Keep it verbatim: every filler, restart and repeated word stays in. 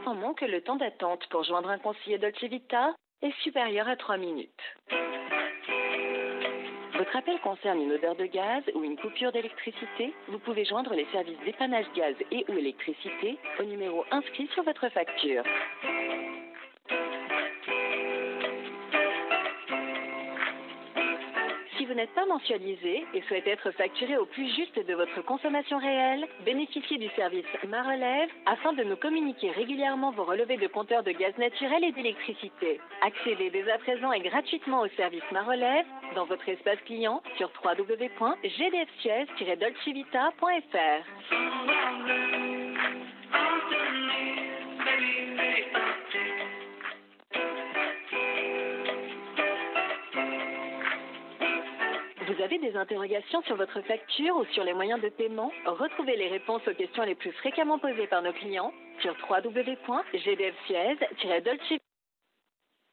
informons que le temps d'attente pour joindre un conseiller Dolce Vita est supérieur à trois minutes. Votre appel concerne une odeur de gaz ou une coupure d'électricité? Vous pouvez joindre les services dépannage gaz et ou électricité au numéro inscrit sur votre facture. Si vous n'êtes pas mensualisé et souhaitez être facturé au plus juste de votre consommation réelle, bénéficiez du service Ma Relève afin de nous communiquer régulièrement vos relevés de compteurs de gaz naturel et d'électricité. Accédez dès à présent et gratuitement au service Ma Relève dans votre espace client sur w w w point g d f suez tiret dolcevita point f r. Vous avez des interrogations sur votre facture ou sur les moyens de paiement? Retrouvez les réponses aux questions les plus fréquemment posées par nos clients sur w w w point g d f suez tiret dolcevita point f r.